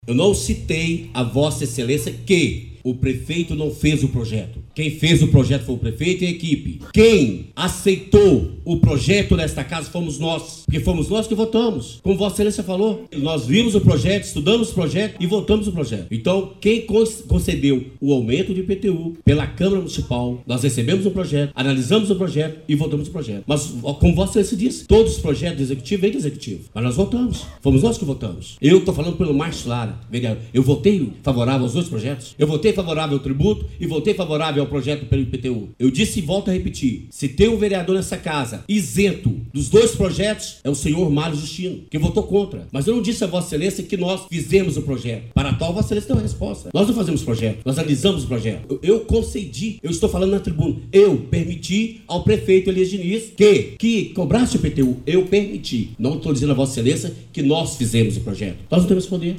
Eu não citei a Vossa Excelência que o prefeito não fez o projeto. Quem fez o projeto foi o prefeito e a equipe. Quem aceitou o projeto desta casa fomos nós, porque fomos nós que votamos. Como Vossa Excelência falou, nós vimos o projeto, estudamos o projeto e votamos o projeto. Então, quem concedeu o aumento de IPTU pela Câmara Municipal, nós recebemos o projeto, analisamos o projeto e votamos o projeto. Mas, como Vossa Excelência disse, todos os projetos do Executivo vêm do Executivo. Mas nós votamos. Fomos nós que votamos. Eu estou falando pelo Márcio Lara, vereador. Eu votei favorável aos dois projetos. Eu votei favorável ao tributo e votei favorável ao projeto pelo IPTU. Eu disse e volto a repetir, se tem um vereador nessa casa isento dos dois projetos, é o senhor Mário Justino, que votou contra. Mas eu não disse a Vossa Excelência que nós fizemos o projeto. Para tal, Vossa Excelência deu a resposta. Nós não fazemos projeto, nós analisamos o projeto. Eu concedi, eu estou falando na tribuna, eu permiti ao prefeito Elias Diniz que cobrasse o IPTU. Eu permiti. Não estou dizendo a Vossa Excelência que nós fizemos o projeto. Nós não temos poder.